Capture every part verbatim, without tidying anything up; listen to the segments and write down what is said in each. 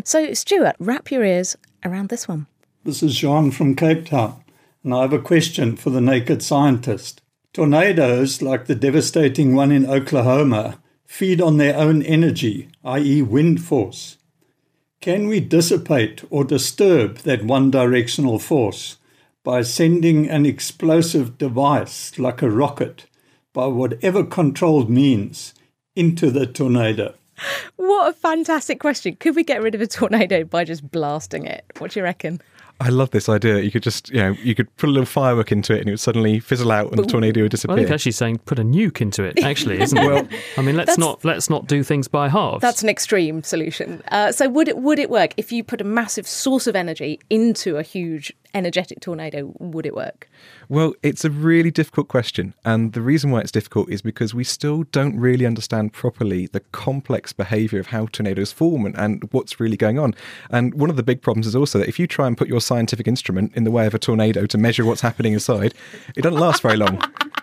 So, Stuart, wrap your ears around this one. This is Jean from Cape Town, and I have a question for the naked scientist. Tornadoes, like the devastating one in Oklahoma, feed on their own energy, that is wind force. Can we dissipate or disturb that one-directional force by sending an explosive device, like a rocket, by whatever controlled means, into the tornado? What a fantastic question. Could we get rid of a tornado by just blasting it? What do you reckon? I love this idea. You could just, you know, you could put a little firework into it and it would suddenly fizzle out and but, the tornado would disappear. Well, I think actually saying put a nuke into it, actually, isn't it? Well, I mean, let's not let's not do things by halves. That's an extreme solution. Uh, so would it would it work if you put a massive source of energy into a huge energetic tornado? Would it work? Well, it's a really difficult question. And the reason why it's difficult is because we still don't really understand properly the complex behaviour of how tornadoes form and, and what's really going on. And one of the big problems is also that if you try and put your scientific instrument in the way of a tornado to measure what's happening inside, it doesn't last very long.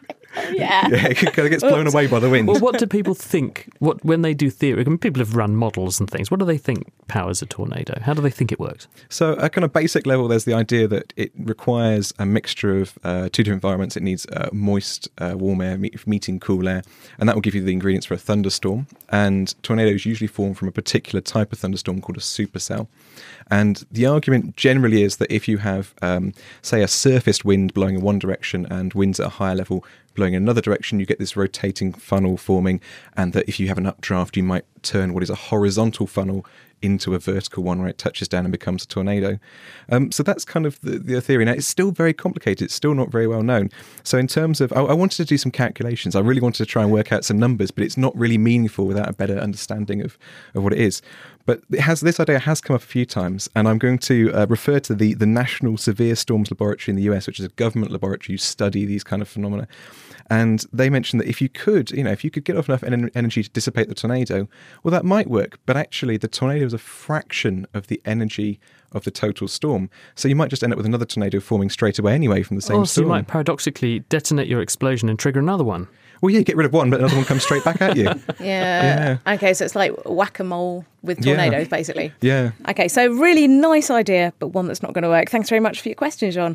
Yeah. yeah, it kind of gets blown away by the wind. Well, what do people think what when they do theory? I mean, people have run models and things. What do they think powers a tornado? How do they think it works? So at a kind of basic level, there's the idea that it requires a mixture of uh, two different environments. It needs uh, moist, uh, warm air meet, meeting cool air, and that will give you the ingredients for a thunderstorm. And tornadoes usually form from a particular type of thunderstorm called a supercell. And the argument generally is that if you have, um, say, a surfaced wind blowing in one direction and winds at a higher level blowing in another direction, you get this rotating funnel forming, and that if you have an updraft, you might turn what is a horizontal funnel into a vertical one where it touches down and becomes a tornado. Um, so that's kind of the, the theory. Now, it's still very complicated. It's still not very well known. So in terms of, I, I wanted to do some calculations. I really wanted to try and work out some numbers, but it's not really meaningful without a better understanding of, of what it is. But it has this idea has come up a few times, and I'm going to uh, refer to the, the National Severe Storms Laboratory in the U S, which is a government laboratory who study these kind of phenomena. And they mentioned that if you could, you know, if you could get off enough en- energy to dissipate the tornado, well, that might work. But actually, the tornado is a fraction of the energy of the total storm. So you might just end up with another tornado forming straight away anyway from the same oh, storm. So you might paradoxically detonate your explosion and trigger another one. Well, yeah, you get rid of one, but another one comes straight back at you. Yeah. yeah. Okay, so it's like whack-a-mole with tornadoes, yeah. basically. Yeah. Okay, so really nice idea, but one that's not going to work. Thanks very much for your question, Jean.